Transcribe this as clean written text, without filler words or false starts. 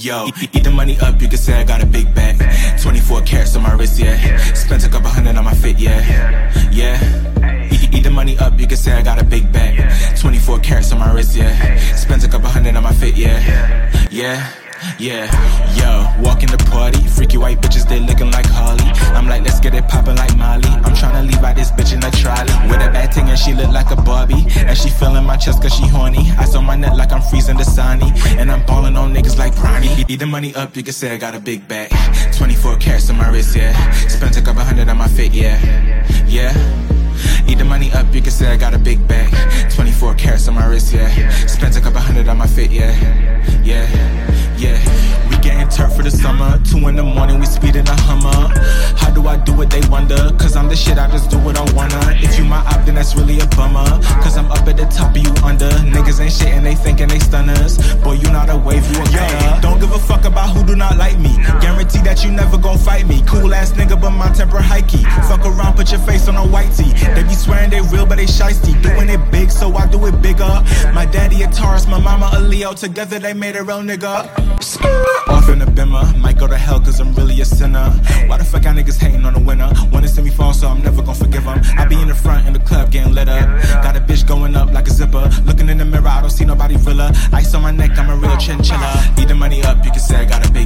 Yo, eat the money up, you can say I got a big bag. 24 carats on my wrist, yeah. Spent a couple hundred on my fit, yeah. Yeah. Eat the money up, you can say I got a big bag. 24 carats on my wrist, yeah. Spent a couple hundred on my fit, yeah. Yeah. Yeah, yo, walk in the party, freaky white bitches, they looking like Harley. I'm like, let's get it poppin' like Molly. I'm tryna leave out this bitch in a trolley with a bad thing and she look like a Barbie. And she feelin' my chest cause she horny. Ice on my neck like I'm freezing the Dasani. And I'm ballin' on niggas like Bronny. Eat the money up, you can say I got a big bag. 24 carats on my wrist, yeah. Spent a couple hundred on my fit, yeah. Yeah. Eat the money up, you can say I got a big bag. 24 carats on my wrist, yeah. Spent a couple hundred on my fit, yeah. Yeah, yeah. We getting turf for the summer. 2 in the morning, we speed in a Hummer. How do I do it, they wonder. Cause I'm the shit, I just do what I wanna. If you my op, then that's really a bummer. Cause I'm up at the top of you under. Niggas ain't shit and they thinking they stunners. Boy, you not a wave, you a gunner. Don't give a fuck about who do not like me. Guarantee that you never gon' fight me. Cool ass nigga, but my temper hikey. Fuck around, put your face on a white tee. They be swearing they real, but they shiesty. Doing it big, so I do it bigger. My daddy a Taurus, my mama a Leo. Together they made a real nigga. Off in the bimmer, might go to hell cause I'm really a sinner. Why the fuck y'all niggas hating on the winner? Wanna see me fall, so I'm never gon' forgive them. I be in the front in the club getting lit up. Got a bitch going up like a zipper. Looking in the mirror, I don't see nobody realer. Ice on my neck, I'm a real chinchilla. Eat the money up, you can say I got a